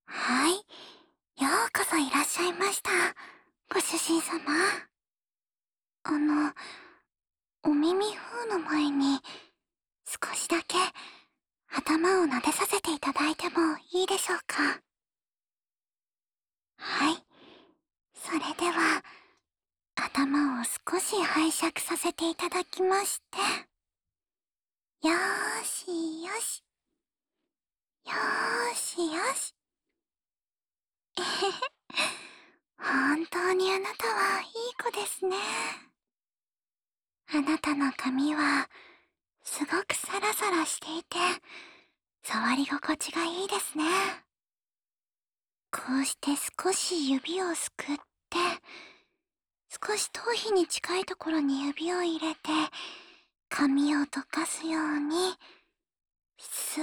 はい。ようこそいらっしゃいました。ご主人様。あの、お耳風の前に、少しだけ、頭を撫でさせていただいてもいいでしょうか。はい。それでは、頭を少し拝借させていただきまして。よーしよし。よーしよし。えへへ。本当にあなたはいい子ですね。あなたの髪は、すごくサラサラしていて、触り心地がいいですね。こうして少し指をすくって、少し頭皮に近いところに指を入れて、髪を溶かすように、スー、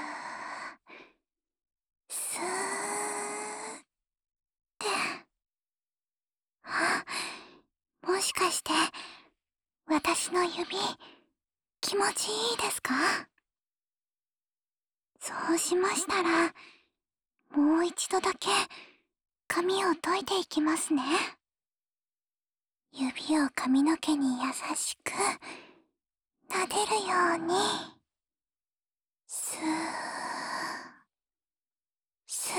スーって。あ、もしかして、私の指、気持ちいいですか？そうしましたら、もう一度だけ、髪を解いていきますね。指を髪の毛に優しく、撫でるように、スー、ス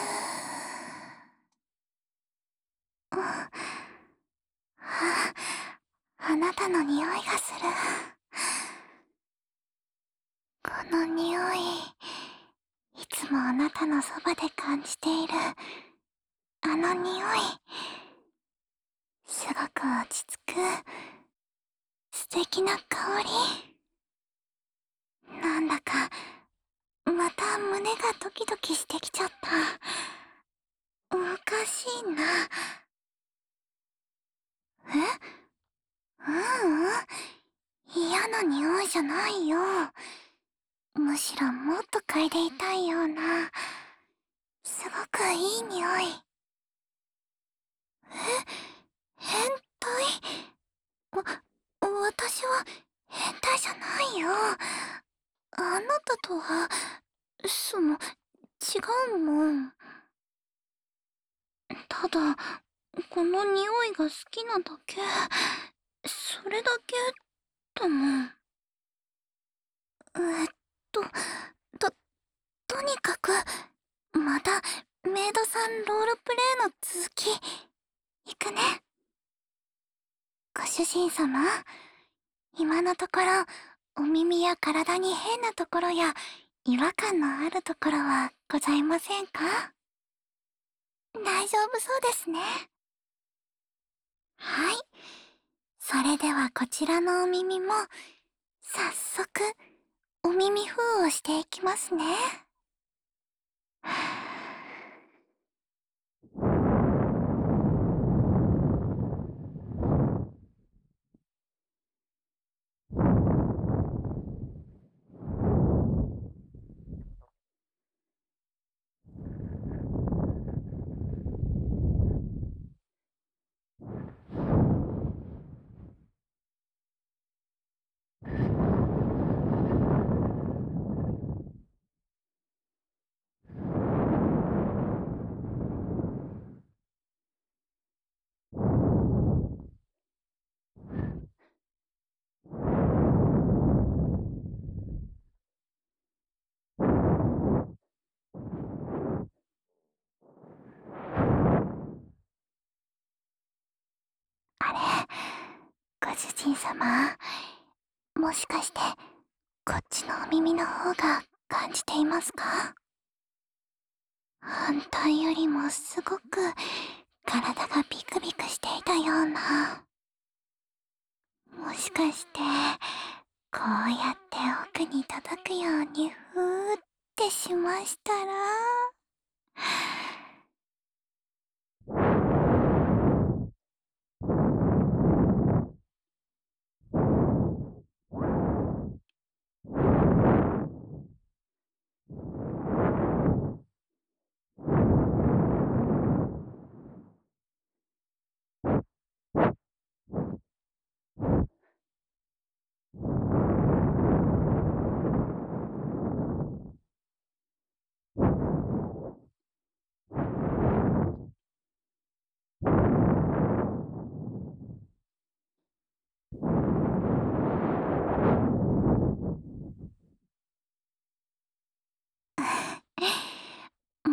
ー。あなたの匂いがする。この匂い、いつもあなたのそばで感じている、あの匂い。すごく落ち着く、素敵な香り。なんだか、また胸がドキドキしてきちゃった。おかしいな。え？嫌な匂いじゃないよ。むしろもっと嗅いでいたいような、すごくいい匂い。変態？私は変態じゃないよ。あなたとは、違うもん。ただ、この匂いが好きなだけ、それだけだもん。えっと、と、とにかく、また、メイドさんロールプレイの続き、行くね。ご主人様、今のところ、お耳や体に変なところや違和感のあるところはございませんか？大丈夫そうですね。はい。それではこちらのお耳も、早速、お耳封をしていきますね。あれ、ご主人様、もしかして、こっちのお耳の方が感じていますか？反対よりもすごく体がビクビクしていたような。もしかして、こうやって奥に届くようにふーってしましたら、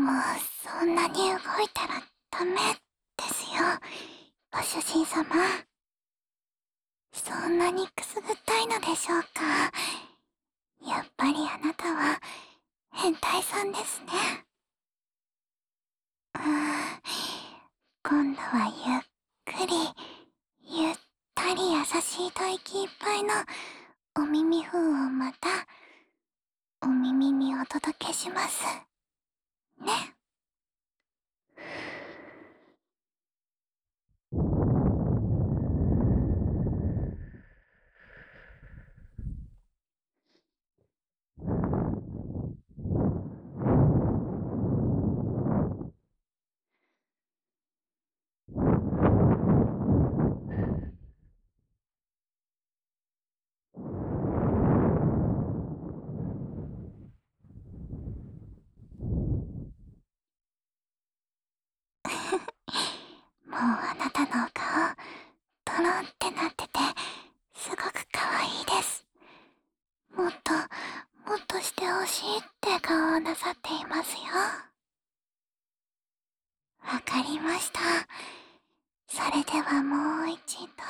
そんなに動いたらダメですよ、ご主人様。そんなにくすぐったいのでしょうか。やっぱりあなたは変態さんですね。今度はゆっくり、ゆったり優しい吐息いっぱいのお耳風をまたお耳にお届けしますね。もうあなたのお顔トロンってなっててすごく可愛いです。もっともっとしてほしいって顔をなさっていますよ。わかりました。それではもう一度。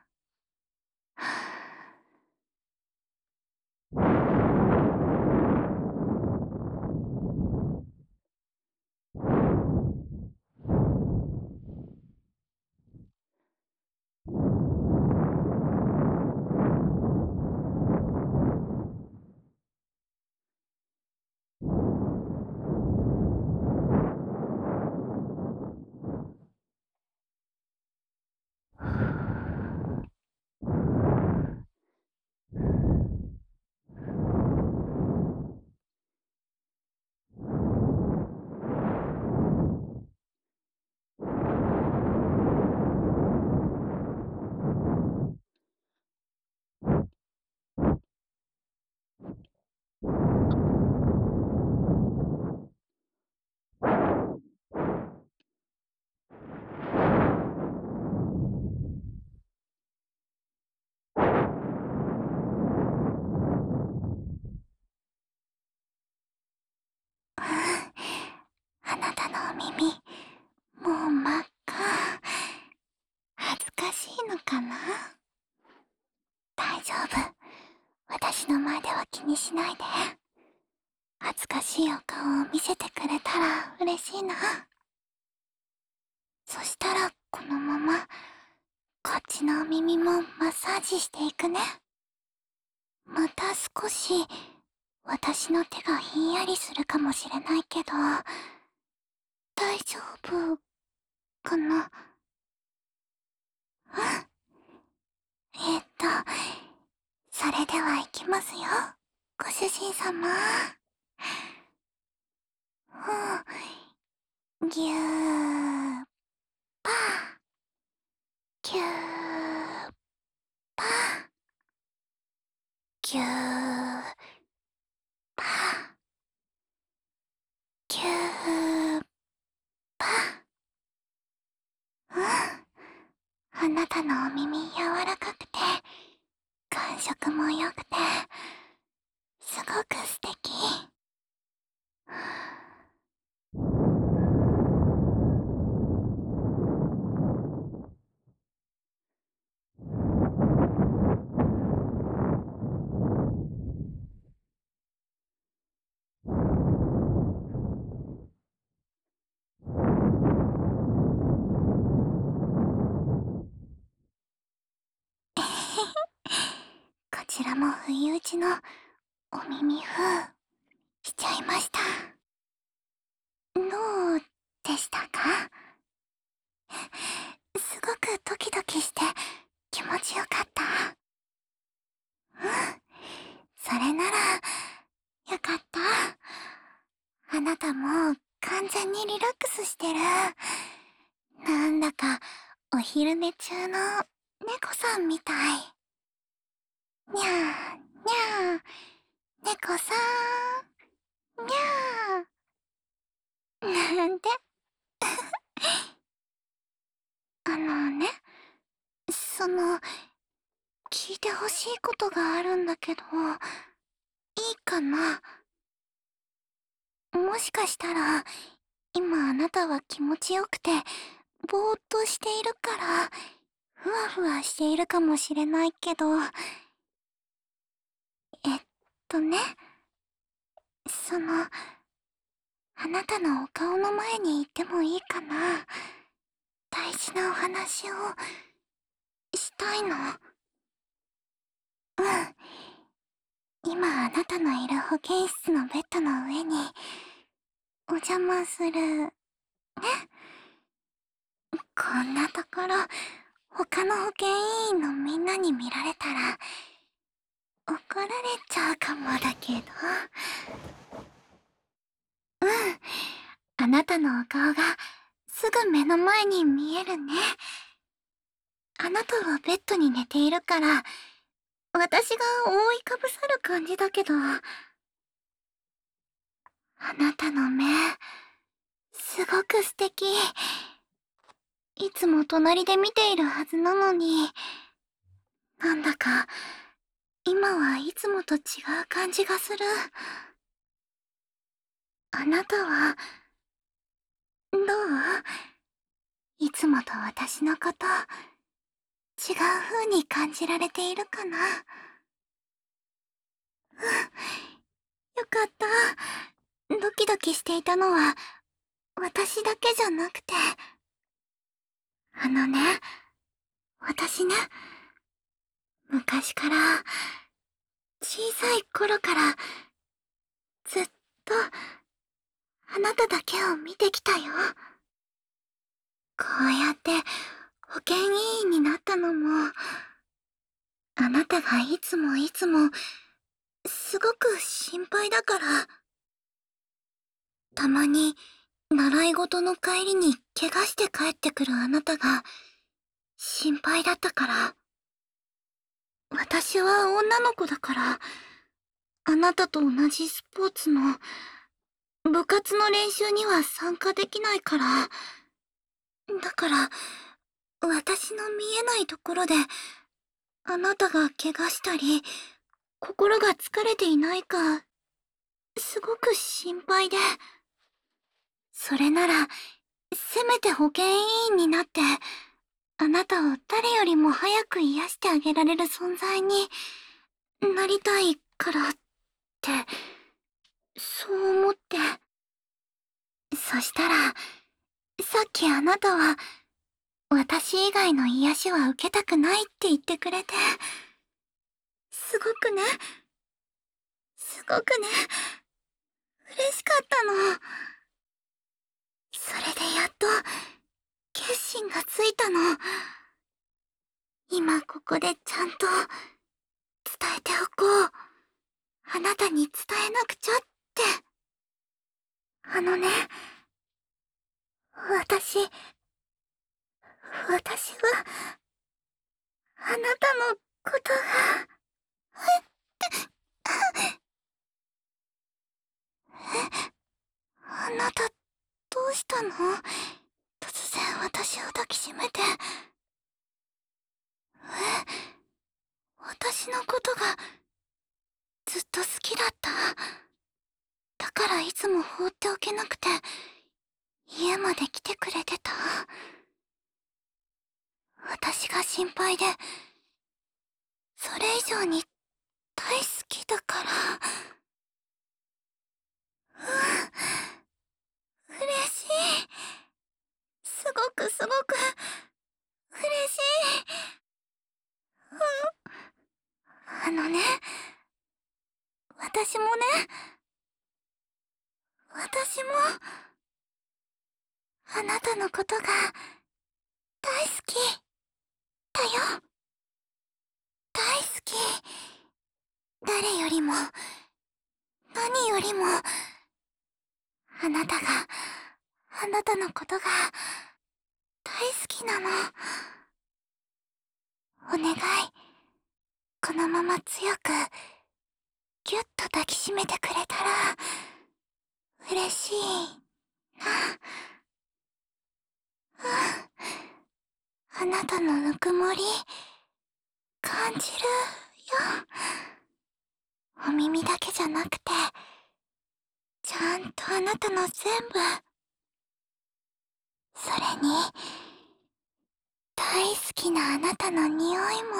あなたのお耳もう真っ赤。恥ずかしいのかな。大丈夫、私の前では気にしないで。恥ずかしいお顔を見せてくれたら嬉しいな。そしたらこのままこっちのお耳もマッサージしていくね。また少し私の手がひんやりするかもしれないけど、大丈夫かな。うん。それでは行きますよ、ご主人様。うん。ぎゅーぱー、ぎゅーぱー、ぎゅーぱー、ぎゅーぱー。うん。あなたのお耳柔らかくて感触も良くてすごく素敵。こちらも不意打ちのお耳風しちゃいました。どうでしたか。すごくドキドキして気持ちよかった。うん。それならよかった。あなたもう完全にリラックスしてる。なんだかお昼寝中の猫さんみたい。にゃーにゃー、猫さん、にゃー。なんて。ね、その、聞いてほしいことがあるんだけど、いいかな。もしかしたら今あなたは気持ちよくて、ぼーっとしているから、ふわふわしているかもしれないけど、えっね、あなたのお顔の前にいてもいいかな。大事なお話をしたいの。うん。今あなたのいる保健室のベッドの上に、お邪魔する。ね。こんなところ、他の保健委員のみんなに見られたら、怒られちゃうかもだけど。うん。あなたのお顔が、すぐ目の前に見えるね。あなたはベッドに寝ているから、私が覆いかぶさる感じだけど、あなたの目、すごく素敵。いつも隣で見ているはずなのに、なんだか、今はいつもと違う感じがする。あなたは、どう？いつもと私のこと、違う風に感じられているかな？よかった。ドキドキしていたのは、私だけじゃなくて。あのね、私ね、昔から、小さい頃から、ずっと、あなただけを見てきたよ。こうやって、保健委員になったのも、あなたがいつもいつも、すごく心配だから。たまに、習い事の帰りに怪我して帰ってくるあなたが、心配だったから。私は女の子だから、あなたと同じスポーツの、部活の練習には参加できないから、だから、私の見えないところで、あなたが怪我したり、心が疲れていないか、すごく心配で。それなら、せめて保健委員になって、あなたを誰よりも早く癒してあげられる存在になりたいからって、そう思って。そしたら、さっきあなたは、私以外の癒しは受けたくないって言ってくれて、すごくね、すごくね、嬉しかったの。それでやっと、決心がついたの。今ここでちゃんと、伝えておこう。あなたに伝えなくちゃって。ね、私、私は、あなたのことが、あなた、どうしたの？突然私を抱きしめて。私のことが、ずっと好きだった。だからいつも放っておけなくて、家まで来てくれてた。私が心配で、それ以上に大好きだから。嬉しい。すごくすごく、嬉しい。ね、私もね、私も、あなたのことが、大好き、だよ。大好き。誰よりも、何よりも、あなたが、あなたのことが、大好きなの。お願い。このまま強く、ぎゅっと抱きしめてくれたら、嬉しいな。あなたのぬくもり、感じるよ。お耳だけじゃなくて、ちゃんとあなたの全部、 それに、大好きなあなたの匂いも、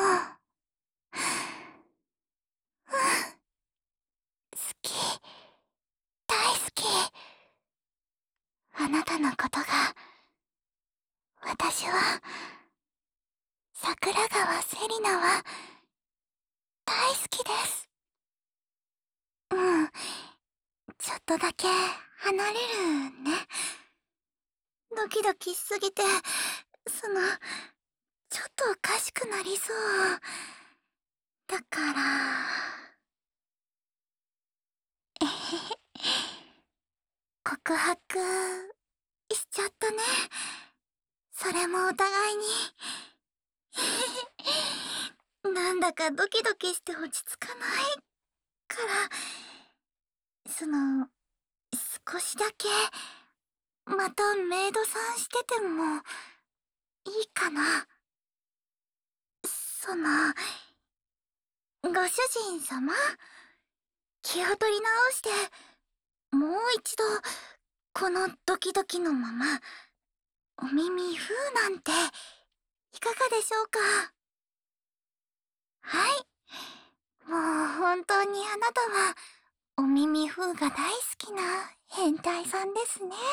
好き、大好き。あなたのことが、私は、桜川セリナは、大好きです。うん、ちょっとだけ離れるね。ドキドキしすぎて、その、ちょっとおかしくなりそう。だから、えへへ、告白しちゃったね。それもお互いに。なんだかドキドキして落ち着かないから、少しだけ、またメイドさんしてても、いいかな。ご主人様、気を取り直して、もう一度、このドキドキのまま、お耳ふーなんて、いかがでしょうか。はい。もう本当にあなたは、お耳ふーが大好きな変態さんですね。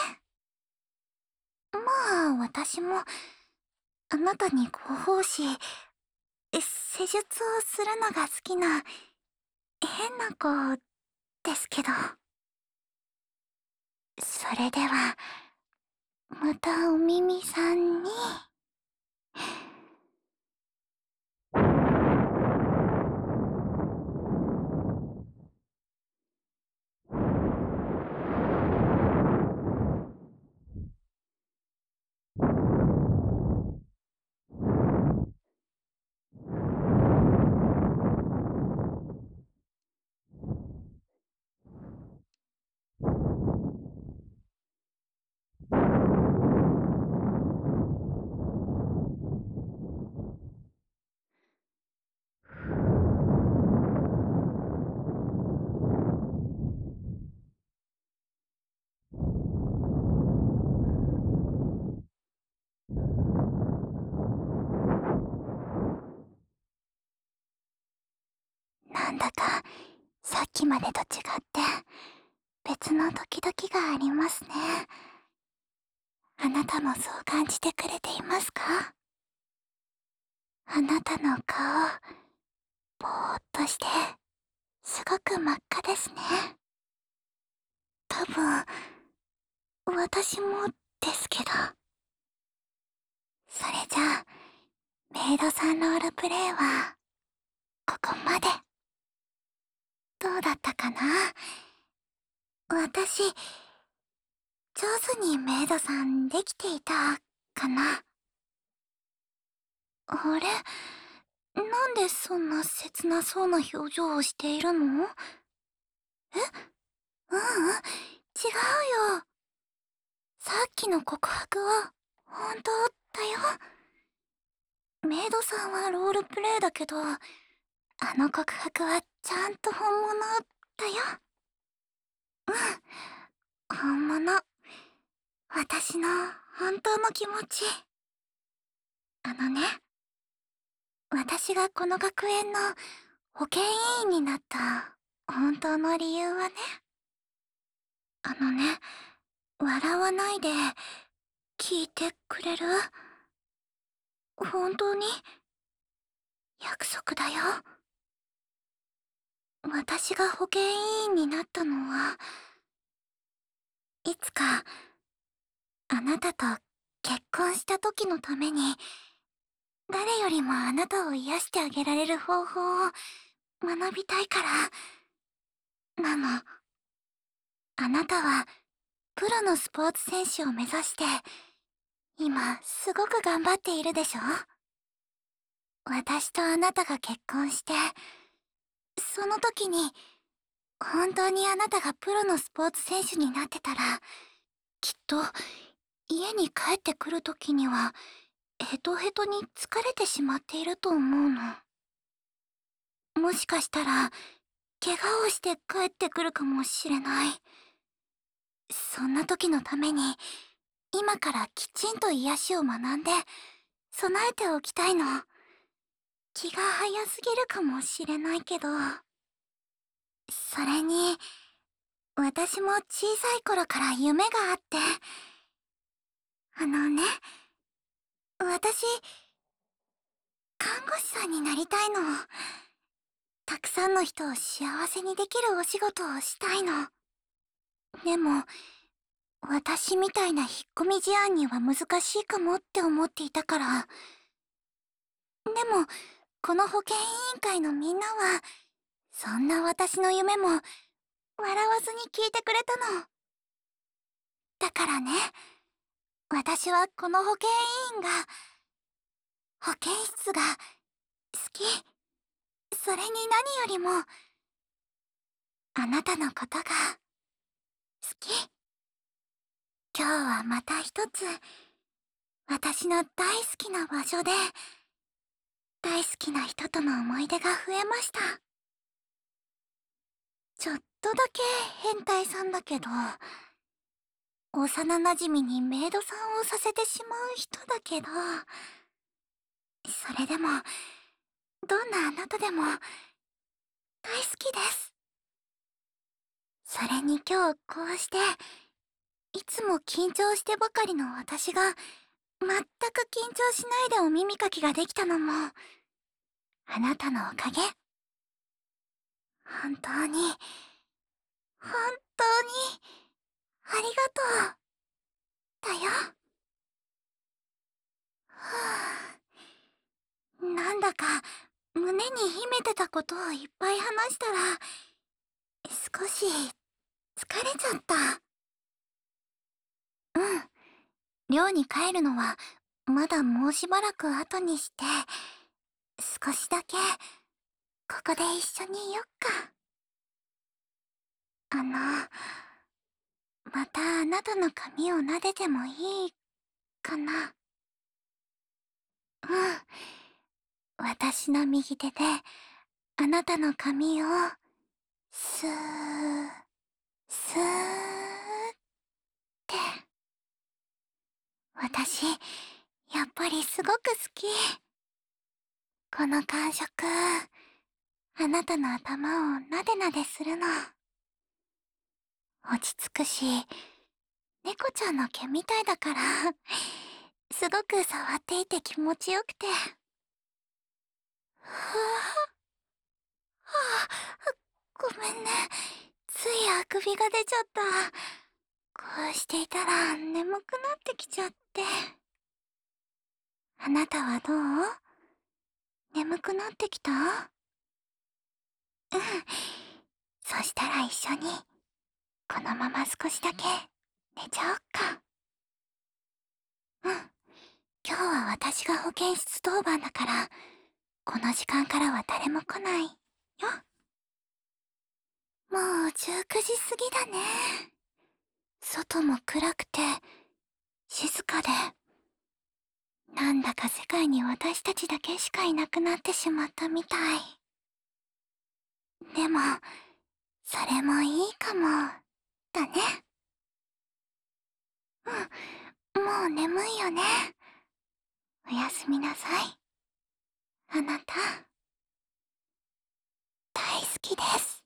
まあ、私も、あなたにご奉仕、施術をするのが好きな、変な子ですけど。それでは、またお耳さんに。なんだか、さっきまでと違って、別のドキドキがありますね。あなたもそう感じてくれていますか？あなたの顔、ぼーっとして、すごく真っ赤ですね。多分、私もですけど。それじゃあ、メイドさんロールプレイは、ここまで。どうだったかな？私、上手にメイドさんできていたかな？あれ？なんでそんな切なそうな表情をしているの？え？ううん、違うよ。さっきの告白は、本当だよ。メイドさんはロールプレイだけど、あの告白はちゃんと本物だよ。うん、本物。私の本当の気持ち。あのね、私がこの学園の保健委員になった本当の理由はね、笑わないで聞いてくれる？本当に約束だよ。私が保健委員になったのは、いつかあなたと結婚した時のために、誰よりもあなたを癒してあげられる方法を学びたいからなの。あなたはプロのスポーツ選手を目指して、今すごく頑張っているでしょ？私とあなたが結婚して、その時に本当にあなたがプロのスポーツ選手になってたら、きっと家に帰ってくる時にはヘトヘトに疲れてしまっていると思うの。もしかしたら怪我をして帰ってくるかもしれない。そんな時のために今からきちんと癒しを学んで、備えておきたいの。気が早すぎるかもしれないけど。それに、私も小さい頃から夢があって。あのね、私、看護師さんになりたいの。たくさんの人を幸せにできるお仕事をしたいの。でも、私みたいな引っ込み思案には難しいかもって思っていたから。でも、この保健委員会のみんなは、そんな私の夢も、笑わずに聞いてくれたの。だからね、私はこの保健委員が、保健室が、好き。それに何よりも、あなたのことが、好き。今日はまた一つ、私の大好きな場所で、大好きな人との思い出が増えました。ちょっとだけ変態さんだけど、幼馴染にメイドさんをさせてしまう人だけど、それでも、どんなあなたでも、大好きです。それに今日こうして、いつも緊張してばかりの私が、全く緊張しないでお耳かきができたのも、あなたのおかげ。本当に、本当に、ありがとう。だよ。はぁ。なんだか、胸に秘めてたことをいっぱい話したら、少し、疲れちゃった。うん。寮に帰るのは、まだもうしばらく後にして、少しだけ、ここで一緒にいよっか。またあなたの髪を撫でてもいいかな。うん。私の右手で、あなたの髪を、スー、スーって。私、やっぱりすごく好き。この感触、あなたの頭をなでなでするの。落ち着くし、猫ちゃんの毛みたいだから、すごく触っていて気持ちよくて。ふわはあ、ごめんね。ついあくびが出ちゃった。こうしていたら眠くなってきちゃって。あなたはどう？眠くなってきた？うん。そしたら一緒に、このまま少しだけ寝ちゃおっか。うん。今日は私が保健室当番だから、この時間からは誰も来ないよ。もう19時過ぎだね。外も暗くて、静かで、なんだか世界に私たちだけしかいなくなってしまったみたい。でも、それもいいかも、だね。うん、もう眠いよね。おやすみなさい。あなた、大好きです。